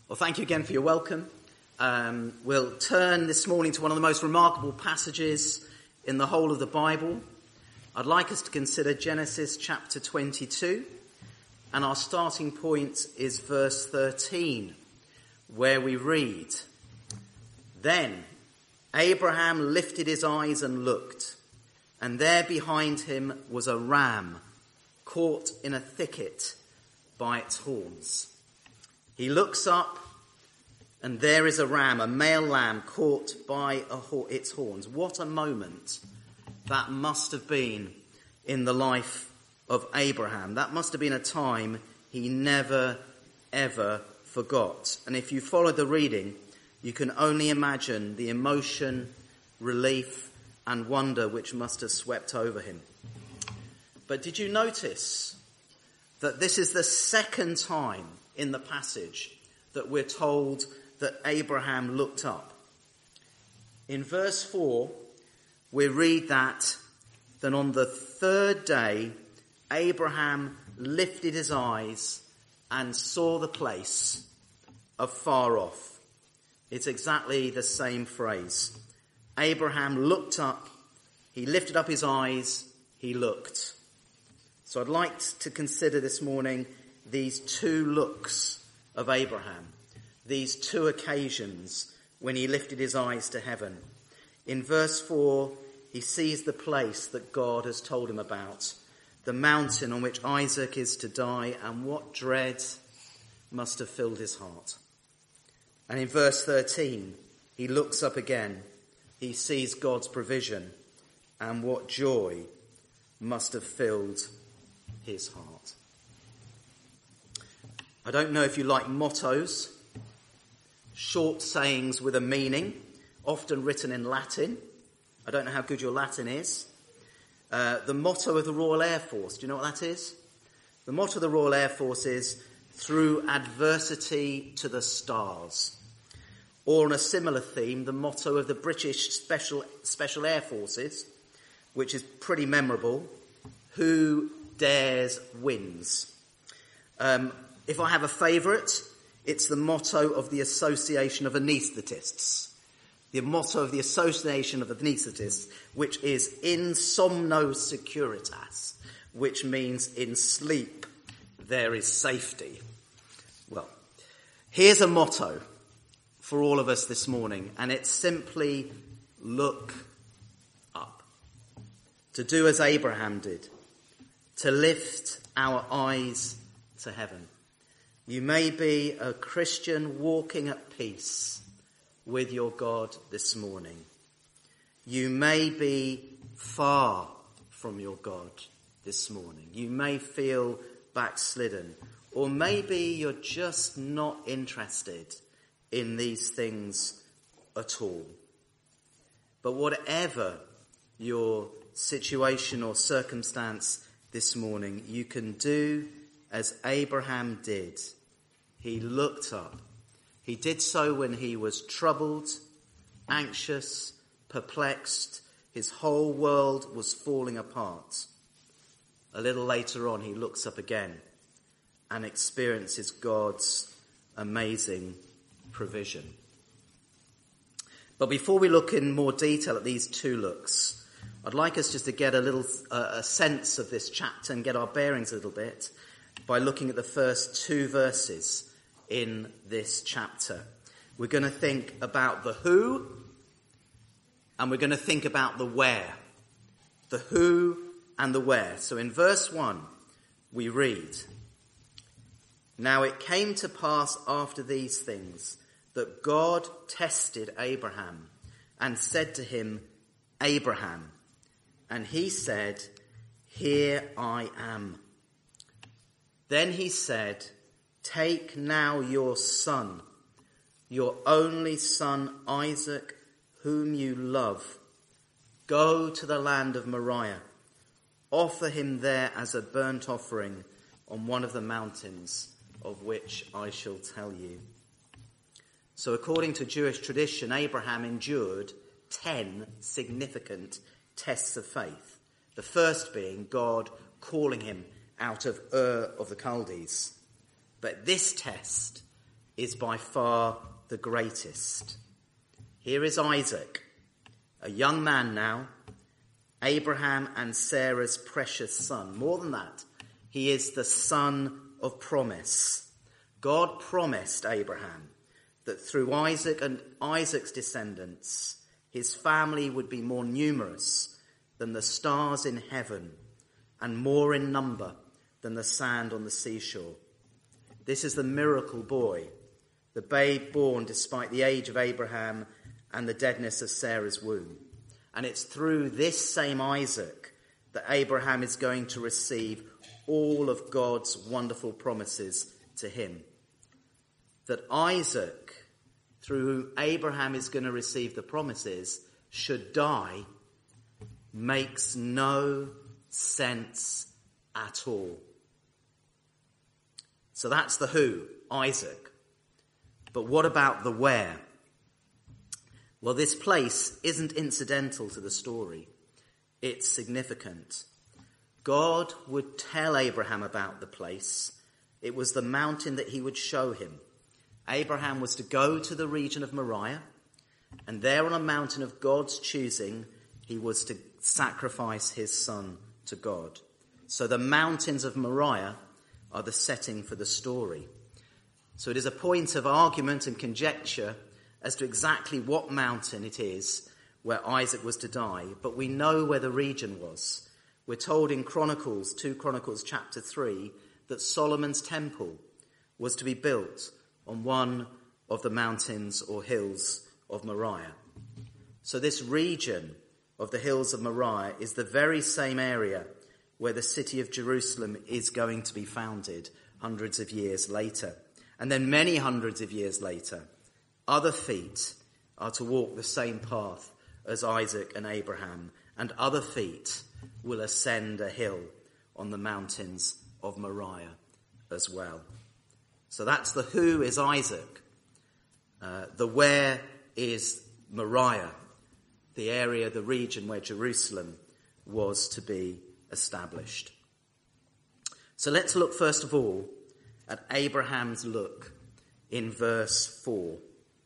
Well, thank you again for your welcome. We'll turn this morning to one of the most remarkable passages in the whole of the Bible. I'd like us to consider Genesis chapter 22, and our starting point is verse 13, where we read, "Then Abraham lifted his eyes and looked, and there behind him was a ram caught in a thicket by its horns. He looks up, and there is a ram, a male lamb, caught by its horns." What a moment that must have been in the life of Abraham. That must have been a time he never, ever forgot. And if you followed the reading, you can only imagine the emotion, relief, and wonder which must have swept over him. But did you notice that this is the second time in the passage that we're told that Abraham looked up? In verse 4, we read that on the third day, Abraham lifted his eyes and saw the place afar off. It's exactly the same phrase. Abraham looked up, he lifted up his eyes, he looked. So I'd like to consider this morning these two looks of Abraham, these two occasions when he lifted his eyes to heaven. In verse 4, he sees the place that God has told him about, the mountain on which Isaac is to die, and what dread must have filled his heart. And in verse 13, he looks up again. He sees God's provision, and what joy must have filled his heart. I don't know if you like mottos, short sayings with a meaning, often written in Latin. I don't know how good your Latin is. The motto of the Royal Air Force, do you know what that is? The motto of the Royal Air Force is, "Through adversity to the stars." Or on a similar theme, the motto of the British Special Air Forces, which is pretty memorable, "Who dares wins." If I have a favourite, it's the motto of the Association of Anaesthetists. The motto of the Association of Anaesthetists, which is "In somno securitas," which means in sleep there is safety. Well, here's a motto for all of us this morning, and it's simply look up. To do as Abraham did, to lift our eyes to heaven. You may be a Christian walking at peace with your God this morning. You may be far from your God this morning. You may feel backslidden, or maybe you're just not interested in these things at all. But whatever your situation or circumstance this morning, you can do as Abraham did. He looked up. He did so when he was troubled, anxious, perplexed. His whole world was falling apart. A little later on, he looks up again and experiences God's amazing provision. But before we look in more detail at these two looks, I'd like us just to get a sense of this chapter and get our bearings a little bit by looking at the first two verses in this chapter. We're going to think about the who, and we're going to think about the where. The who and the where. So in verse 1, we read, "Now it came to pass after these things that God tested Abraham and said to him, 'Abraham.' And he said, 'Here I am.' Then he said, 'Take now your son, your only son Isaac, whom you love. Go to the land of Moriah. Offer him there as a burnt offering on one of the mountains of which I shall tell you.'" So according to Jewish tradition, Abraham endured 10 significant tests of faith. The first being God calling him out of Ur of the Chaldees. But this test is by far the greatest. Here is Isaac, a young man now, Abraham and Sarah's precious son. More than that, he is the son of promise. God promised Abraham that through Isaac and Isaac's descendants, his family would be more numerous than the stars in heaven and more in number than the sand on the seashore. This is the miracle boy, the babe born despite the age of Abraham and the deadness of Sarah's womb. And it's through this same Isaac that Abraham is going to receive all of God's wonderful promises to him. That Isaac, through whom Abraham is going to receive the promises, should die makes no sense at all. So that's the who, Isaac. But what about the where? Well, this place isn't incidental to the story. It's significant. God would tell Abraham about the place. It was the mountain that he would show him. Abraham was to go to the region of Moriah, and there on a mountain of God's choosing, he was to sacrifice his son to God. So the mountains of Moriah are the setting for the story. So it is a point of argument and conjecture as to exactly what mountain it is where Isaac was to die, but we know where the region was. We're told in 2 Chronicles chapter 3, that Solomon's temple was to be built on one of the mountains or hills of Moriah. So this region of the hills of Moriah is the very same area where the city of Jerusalem is going to be founded hundreds of years later. And then many hundreds of years later, other feet are to walk the same path as Isaac and Abraham, and other feet will ascend a hill on the mountains of Moriah as well. So that's the who is Isaac. The where is Moriah, the area, the region where Jerusalem was to be established. So let's look first of all at Abraham's look in verse 4.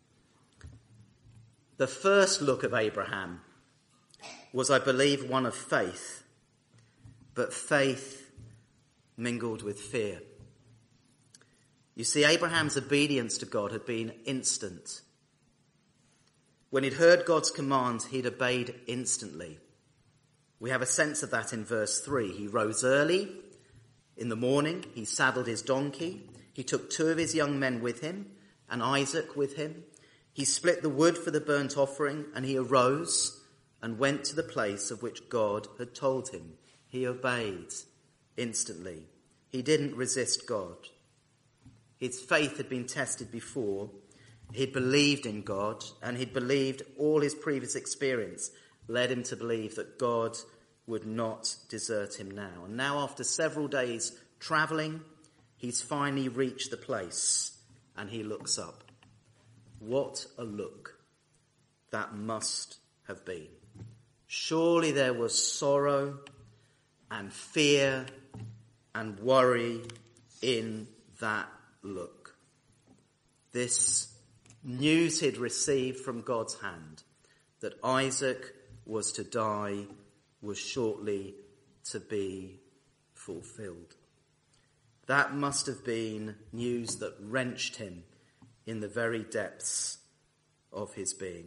The first look of Abraham was, I believe, one of faith, but faith mingled with fear. You see, Abraham's obedience to God had been instant. When he'd heard God's commands, he'd obeyed instantly. We have a sense of that in verse 3. He rose early in the morning, he saddled his donkey, he took 2 of his young men with him, and Isaac with him. He split the wood for the burnt offering, and he arose and went to the place of which God had told him. He obeyed instantly. He didn't resist God. His faith had been tested before. He'd believed in God, and he'd believed all his previous experience led him to believe that God would not desert him now. And now, after several days travelling, he's finally reached the place, and he looks up. What a look that must have been. Surely there was sorrow and fear and worry in that look. This news he'd received from God's hand, that Isaac was to die, was shortly to be fulfilled. That must have been news that wrenched him in the very depths of his being.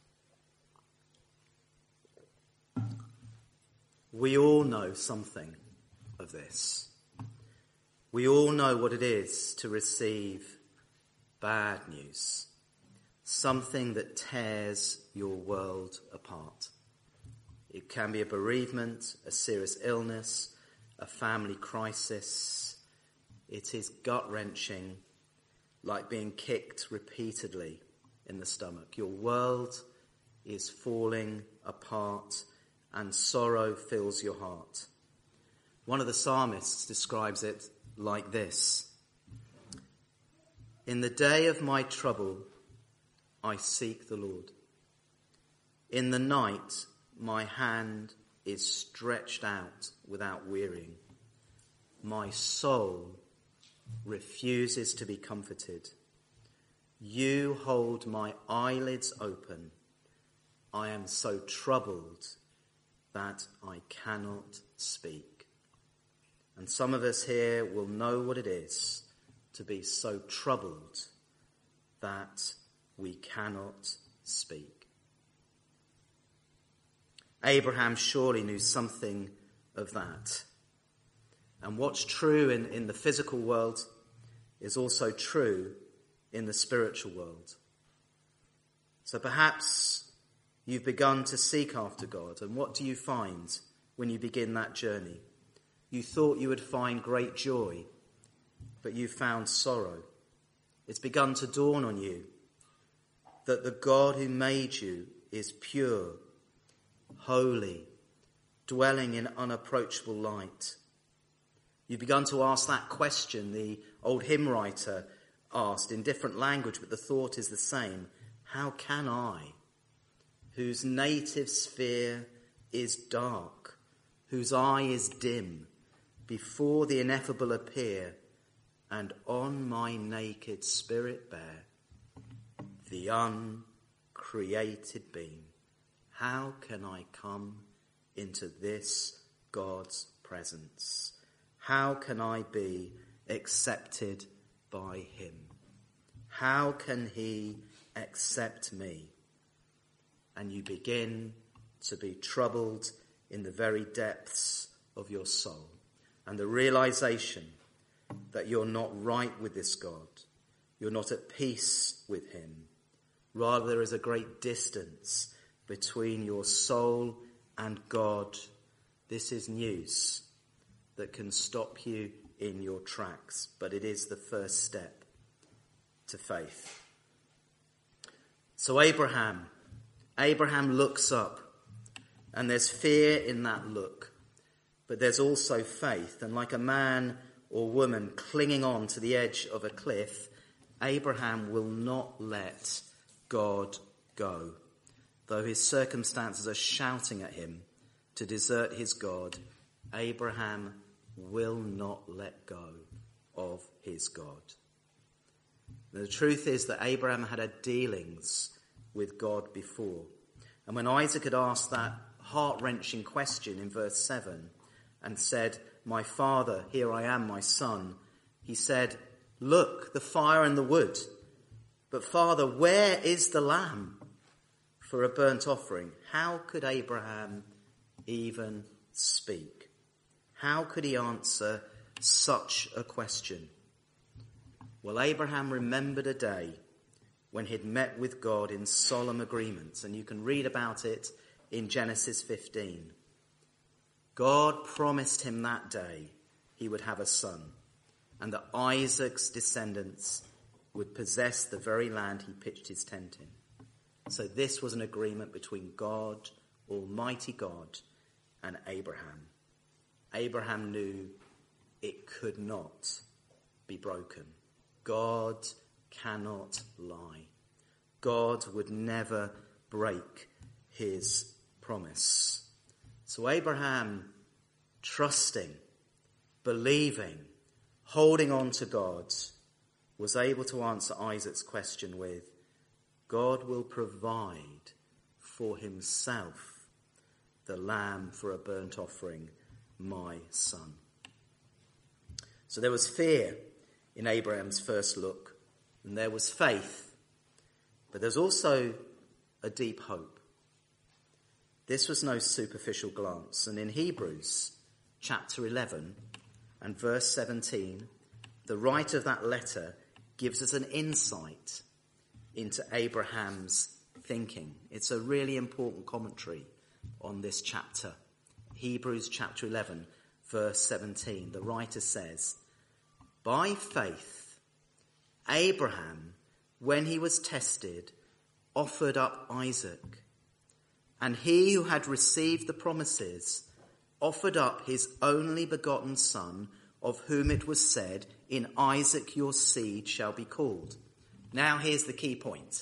We all know something of this. We all know what it is to receive bad news, something that tears your world apart. It can be a bereavement, a serious illness, a family crisis. It is gut-wrenching, like being kicked repeatedly in the stomach. Your world is falling apart and sorrow fills your heart. One of the psalmists describes it like this: "In the day of my trouble, I seek the Lord. In the night, my hand is stretched out without wearying. My soul refuses to be comforted. You hold my eyelids open. I am so troubled that I cannot speak. And some of us here will know what it is to be so troubled that we cannot speak. Abraham surely knew something of that. And what's true in the physical world is also true in the spiritual world. So perhaps you've begun to seek after God, and what do you find when you begin that journey? You thought you would find great joy, but you found sorrow. It's begun to dawn on you that the God who made you is pure, holy, dwelling in unapproachable light. You've begun to ask that question the old hymn writer asked in different language, but the thought is the same. How can I, whose native sphere is dark, whose eye is dim, before the ineffable appear, and on my naked spirit bear the uncreated beam? How can I come into this God's presence? How can I be accepted by him? How can he accept me? And you begin to be troubled in the very depths of your soul. And the realization that you're not right with this God. You're not at peace with him. Rather, there is a great distance between your soul and God. This is news that can stop you in your tracks, but it is the first step to faith. So Abraham looks up, and there's fear in that look, but there's also faith. And like a man or woman clinging on to the edge of a cliff, Abraham will not let God go. Though his circumstances are shouting at him to desert his God, Abraham will not let go of his God. The truth is that Abraham had had dealings with God before. And when Isaac had asked that heart-wrenching question in verse 7 and said, "My father, here I am, my son," he said, "Look, the fire and the wood. But Father, where is the lamb for a burnt offering?" How could Abraham even speak? How could he answer such a question? Well, Abraham remembered a day when he'd met with God in solemn agreement, and you can read about it in Genesis 15. God promised him that day he would have a son, and that Isaac's descendants would possess the very land he pitched his tent in. So this was an agreement between God, Almighty God, and Abraham. Abraham knew it could not be broken. God cannot lie. God would never break his promise. So Abraham, trusting, believing, holding on to God, was able to answer Isaac's question with, God will provide for himself the lamb for a burnt offering, my son. So there was fear in Abraham's first look, and there was faith, but there's also a deep hope. This was no superficial glance, and in Hebrews chapter 11 and verse 17, the writer of that letter gives us an insight into Abraham's thinking. It's a really important commentary on this chapter. Hebrews chapter 11, verse 17, the writer says, "By faith, Abraham, when he was tested, offered up Isaac. And he who had received the promises offered up his only begotten son, of whom it was said, 'In Isaac your seed shall be called.'" Now here's the key point.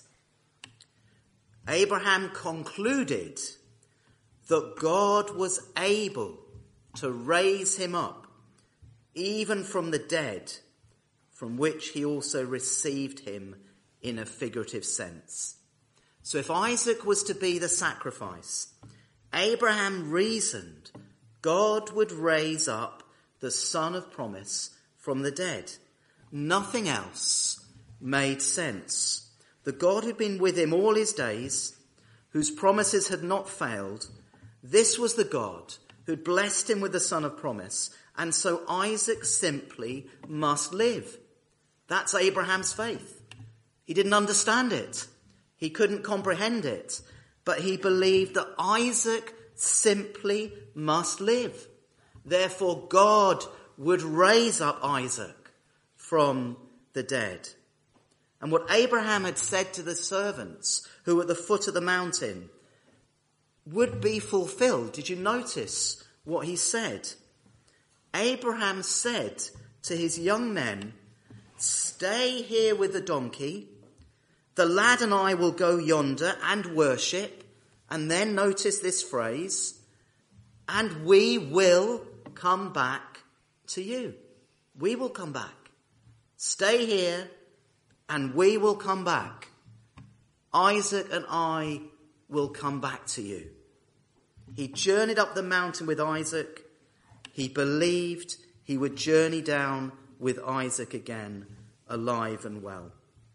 Abraham concluded that God was able to raise him up, even from the dead, from which he also received him in a figurative sense. So if Isaac was to be the sacrifice, Abraham reasoned God would raise up the son of promise from the dead. Nothing else made sense. The God who'd been with him all his days, whose promises had not failed, this was the God who'd blessed him with the son of promise, and so Isaac simply must live. That's Abraham's faith. He didn't understand it. He couldn't comprehend it, but he believed that Isaac simply must live. Therefore, God would raise up Isaac from the dead. And what Abraham had said to the servants who were at the foot of the mountain would be fulfilled. Did you notice what he said? Abraham said to his young men, "Stay here with the donkey. The lad and I will go yonder and worship." And then notice this phrase, "and we will come back to you." We will come back. Stay here and we will come back. Isaac and I will come back to you. He journeyed up the mountain with Isaac. He believed he would journey down with Isaac again, alive and well.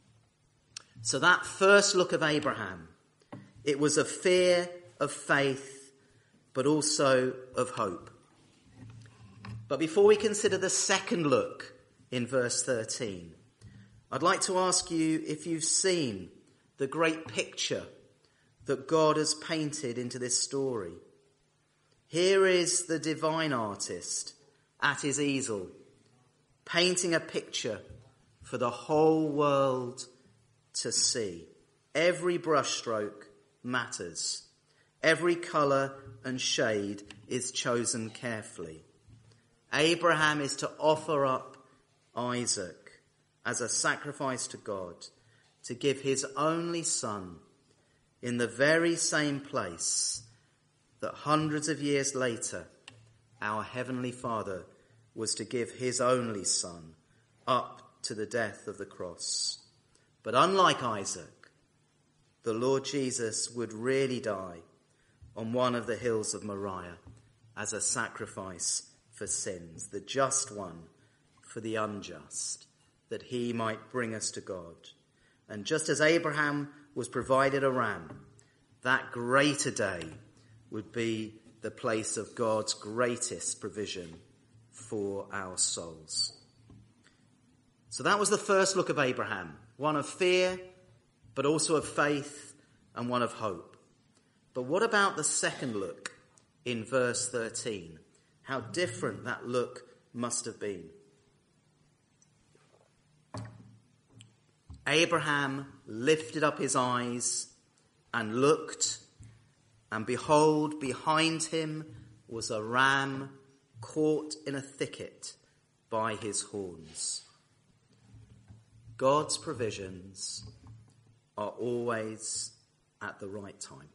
So that first look of Abraham, it was a fear of faith, but also of hope. But before we consider the second look in verse 13, I'd like to ask you if you've seen the great picture that God has painted into this story. Here is the divine artist at his easel, painting a picture for the whole world to see. Every brushstroke matters. Every colour and shade is chosen carefully. Abraham is to offer up Isaac as a sacrifice to God, to give his only son in the very same place that hundreds of years later our Heavenly Father was to give his only son up to the death of the cross. But unlike Isaac, the Lord Jesus would really die on one of the hills of Moriah as a sacrifice for sins, the just one for the unjust, that he might bring us to God. And just as Abraham was provided a ram, that greater day would be the place of God's greatest provision for our souls. So that was the first look of Abraham, one of fear, but also of faith, and one of hope. But what about the second look in verse 13? How different that look must have been. Abraham lifted up his eyes and looked, and behold, behind him was a ram caught in a thicket by his horns. God's provisions are always at the right time.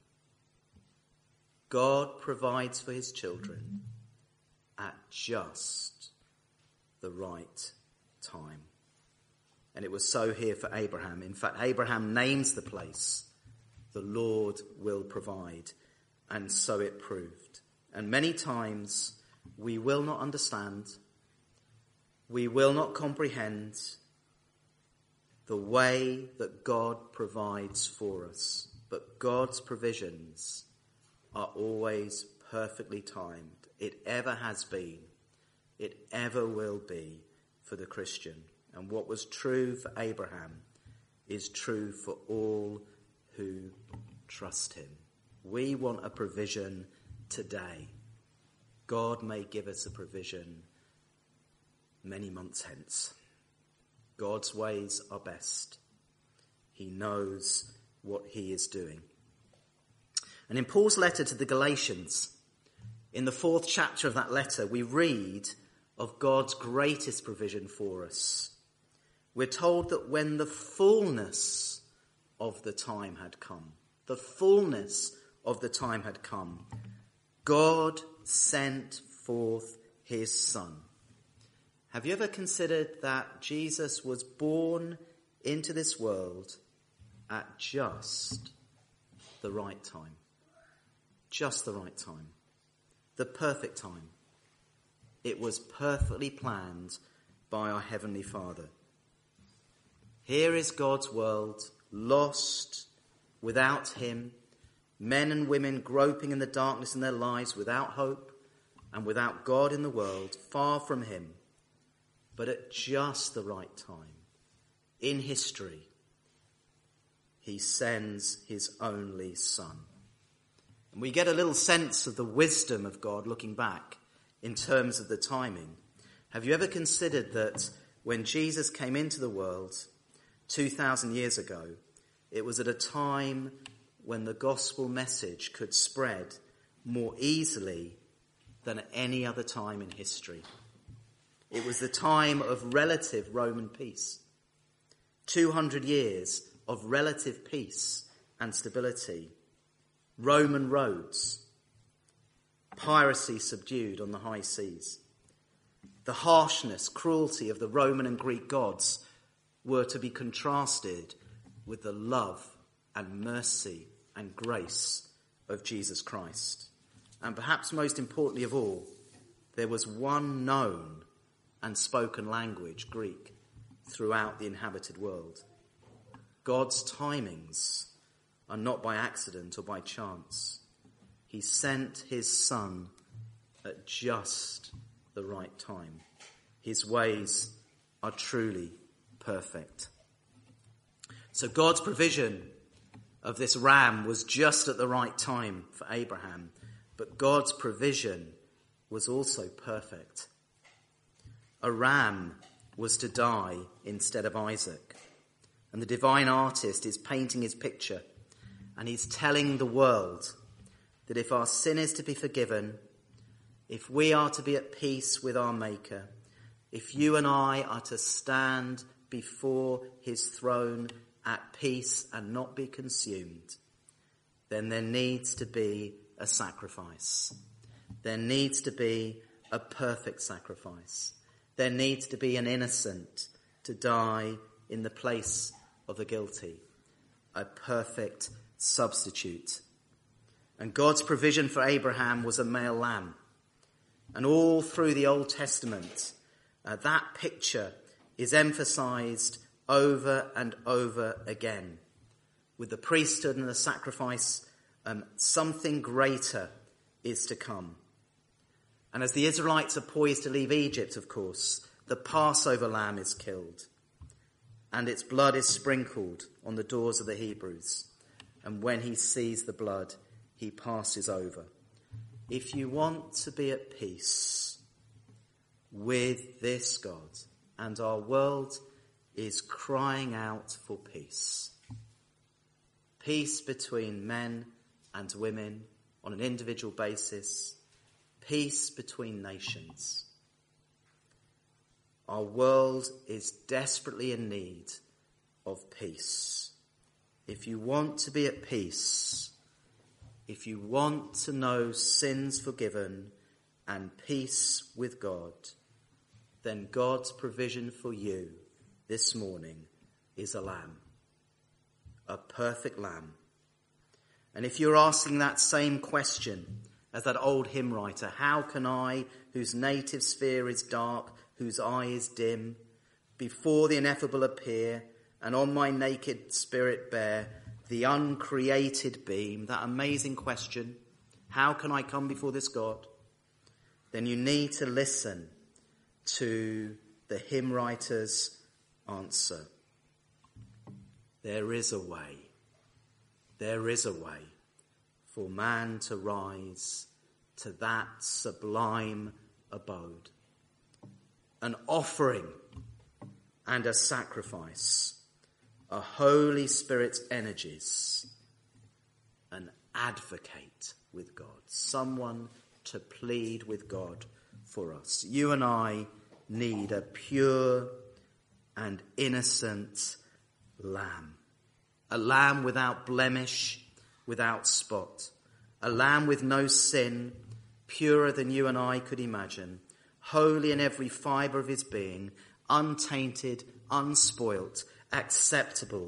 God provides for his children at just the right time. And it was so here for Abraham. In fact, Abraham names the place, "The Lord will provide." And so it proved. And many times we will not understand, we will not comprehend the way that God provides for us. But God's provisions are always perfectly timed. It ever has been. It ever will be for the Christian. And what was true for Abraham is true for all who trust him. We want a provision today. God may give us a provision many months hence. God's ways are best. He knows what he is doing. And in Paul's letter to the Galatians, in the 4th chapter of that letter, we read of God's greatest provision for us. We're told that when the fullness of the time had come, God sent forth his Son. Have you ever considered that Jesus was born into this world at just the right time. Just the right time. The perfect time. It was perfectly planned by our Heavenly Father. Here is God's world, lost, without him, men and women groping in the darkness in their lives without hope and without God in the world, far from him. But at just the right time, in history, he sends his only Son. And we get a little sense of the wisdom of God looking back in terms of the timing. Have you ever considered that when Jesus came into the world 2,000 years ago, it was at a time when the gospel message could spread more easily than at any other time in history? It was the time of relative Roman peace. 200 years of relative peace and stability. Roman roads. Piracy subdued on the high seas. The harshness, cruelty of the Roman and Greek gods were to be contrasted with the love and mercy and grace of Jesus Christ. And perhaps most importantly of all, there was one known and spoken language, Greek, throughout the inhabited world. God's timings are not by accident or by chance. He sent his Son at just the right time. His ways are truly perfect. So God's provision of this ram was just at the right time for Abraham, but God's provision was also perfect. A ram was to die instead of Isaac, and the divine artist is painting his picture, and he's telling the world that if our sin is to be forgiven, if we are to be at peace with our Maker, if you and I are to stand before his throne at peace and not be consumed, then there needs to be a sacrifice. There needs to be a perfect sacrifice. There needs to be an innocent to die in the place of the guilty. A perfect substitute. And God's provision for Abraham was a male lamb. And all through the Old Testament, that picture is emphasized over and over again. With the priesthood and the sacrifice, something greater is to come. And as the Israelites are poised to leave Egypt, of course, the Passover lamb is killed. And its blood is sprinkled on the doors of the Hebrews. And when he sees the blood, he passes over. If you want to be at peace with this God, and our world is crying out for peace. Peace between men and women on an individual basis. Peace between nations. Our world is desperately in need of peace. If you want to be at peace, if you want to know sins forgiven and peace with God, then God's provision for you this morning is a lamb, a perfect lamb. And if you're asking that same question as that old hymn writer, how can I, whose native sphere is dark, whose eye is dim, before the ineffable appear, and on my naked spirit bear the uncreated beam, that amazing question, how can I come before this God? Then you need to listen to the hymn writer's answer. There is a way. There is a way for man to rise to that sublime abode. An offering and a sacrifice, a Holy Spirit's energies, an advocate with God, someone to plead with God for us. You and I need a pure and innocent lamb, a lamb without blemish, without spot, a lamb with no sin, purer than you and I could imagine, holy in every fibre of his being, untainted, unspoilt, acceptable,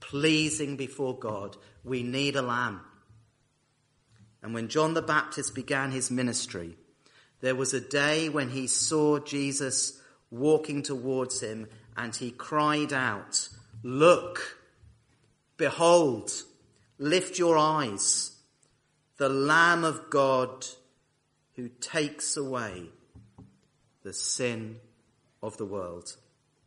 pleasing before God. We need a lamb. And when John the Baptist began his ministry, there was a day when he saw Jesus walking towards him, and he cried out, "Look, behold, lift your eyes, the Lamb of God who takes away the sin of the world."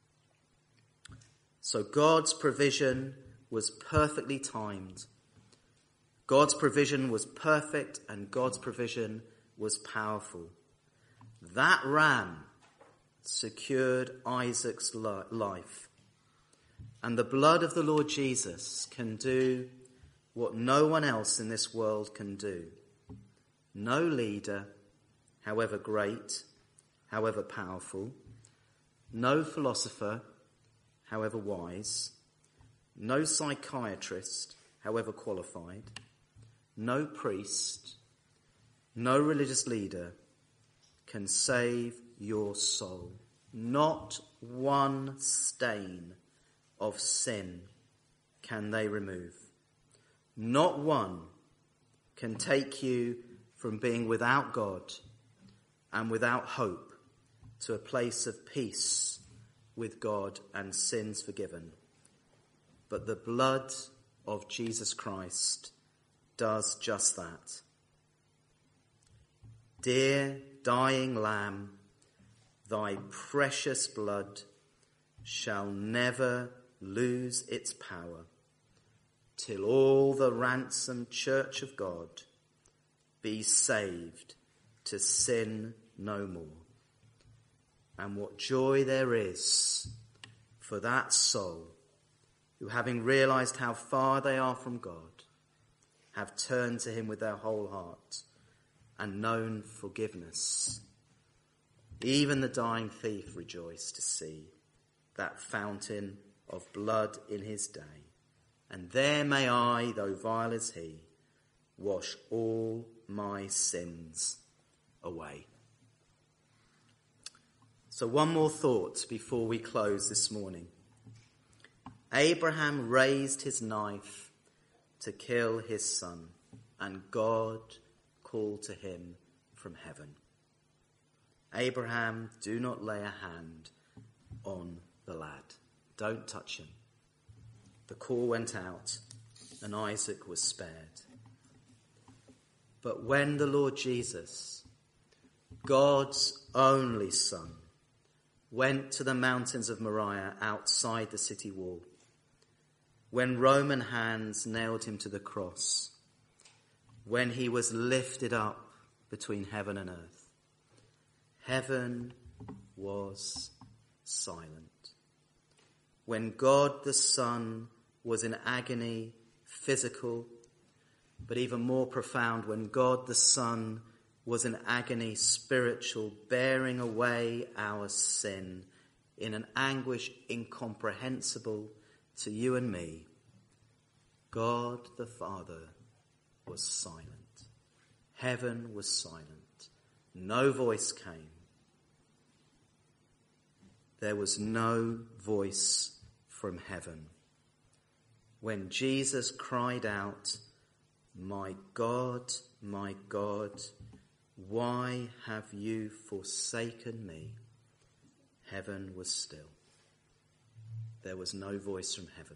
So God's provision was perfectly timed. God's provision was perfect, and God's provision was powerful. That ram secured Isaac's life. And the blood of the Lord Jesus can do what no one else in this world can do. No leader, however great, however powerful, no philosopher, however wise, no psychiatrist, however qualified, no priest, no religious leader can save your soul. Not one stain of sin can they remove. Not one can take you from being without God and without hope to a place of peace with God and sins forgiven. But the blood of Jesus Christ does just that. Dear dying Lamb, thy precious blood shall never lose its power till all the ransomed church of God be saved to sin no more. And what joy there is for that soul who, having realized how far they are from God, have turned to him with their whole heart and known forgiveness. Even the dying thief rejoiced to see that fountain of blood in his day. And there may I, though vile as he, wash all my sins away. So one more thought before we close this morning. Abraham raised his knife to kill his son, and God called to him from heaven, "Abraham, do not lay a hand on the lad. Don't touch him." The call went out, and Isaac was spared. But when the Lord Jesus, God's only son, went to the mountains of Moriah outside the city wall, when Roman hands nailed him to the cross, when he was lifted up between heaven and earth, heaven was silent. When God the Son was in agony, physical, but even more profound, when God the Son was in agony, spiritual, bearing away our sin in an anguish incomprehensible to you and me, God the Father was silent. Heaven was silent. No voice came. There was no voice from heaven. When Jesus cried out, my God, why have you forsaken me?" Heaven was still. There was no voice from heaven.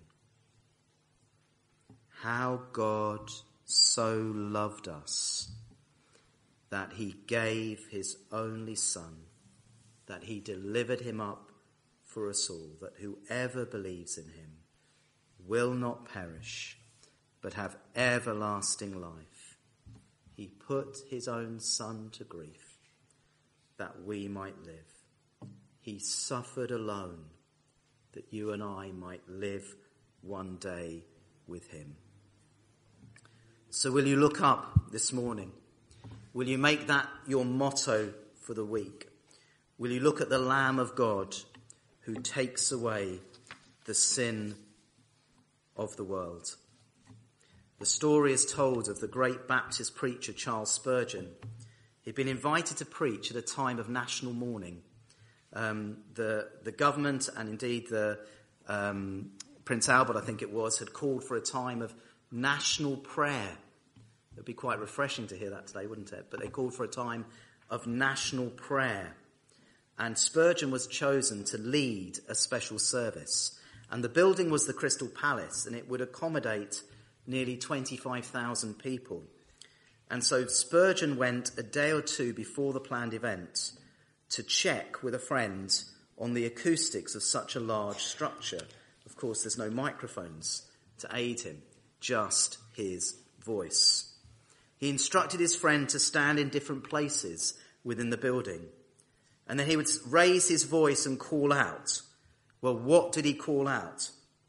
How God so loved us that he gave his only Son, that he delivered him up for us all, that whoever believes in him will not perish, but have everlasting life. He put his own Son to grief, that we might live. He suffered alone, that you and I might live one day with him. So will you look up this morning? Will you make that your motto for the week? Will you look at the Lamb of God who takes away the sin of the world? The story is told of the great Baptist preacher Charles Spurgeon. He'd been invited to preach at a time of national mourning. The government and indeed the Prince Albert, I think it was, had called for a time of national prayer. It would be quite refreshing to hear that today, wouldn't it? But they called for a time of national prayer. And Spurgeon was chosen to lead a special service. And the building was the Crystal Palace, and it would accommodate nearly 25,000 people. And so Spurgeon went a day or two before the planned event to check with a friend on the acoustics of such a large structure. Of course, there's no microphones to aid him, just his voice. He instructed his friend to stand in different places within the building. And then he would raise his voice and call out. Well, what did he call out?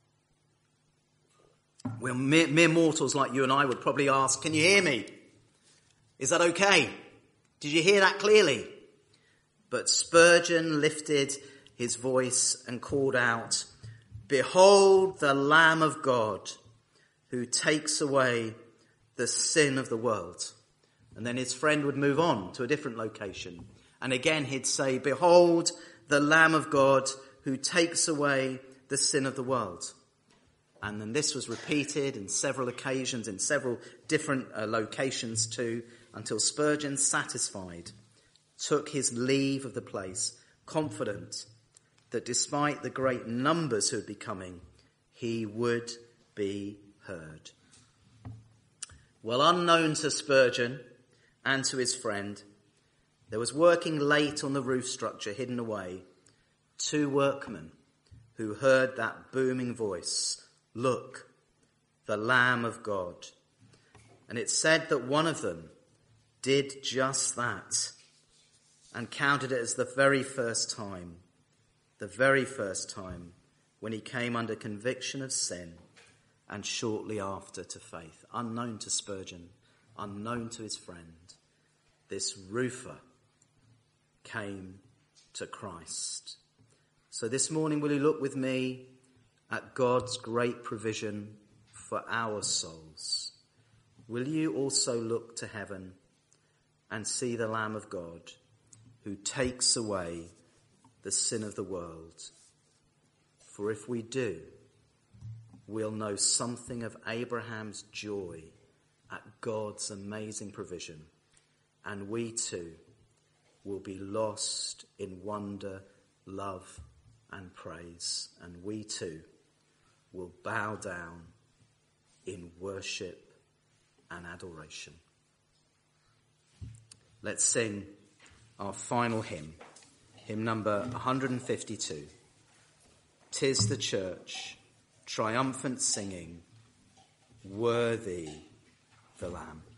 Well, mere mortals like you and I would probably ask, can you hear me? Is that okay? Did you hear that clearly? But Spurgeon lifted his voice and called out, "Behold the Lamb of God who takes away the sin of the world." And then his friend would move on to a different location. And again he'd say, "Behold the Lamb of God who takes away the sin of the world." And then this was repeated in several occasions, in several different locations too, until Spurgeon, satisfied, took his leave of the place, confident that despite the great numbers who would be coming, he would be heard. Well, unknown to Spurgeon and to his friend, there was working late on the roof structure, hidden away, 2 workmen who heard that booming voice, "Look, the Lamb of God." And it said that one of them did just that and counted it as the very first time when he came under conviction of sin and shortly after to faith. Unknown to Spurgeon, unknown to his friend, this roofer came to Christ. So this morning, will you look with me at God's great provision for our souls? Will you also look to heaven and see the Lamb of God who takes away the sin of the world? For if we do, we'll know something of Abraham's joy at God's amazing provision, and we too will be lost in wonder, love, and praise, and we too will bow down in worship and adoration. Let's sing our final hymn, hymn number 152. 'Tis the church, triumphant singing, worthy the Lamb.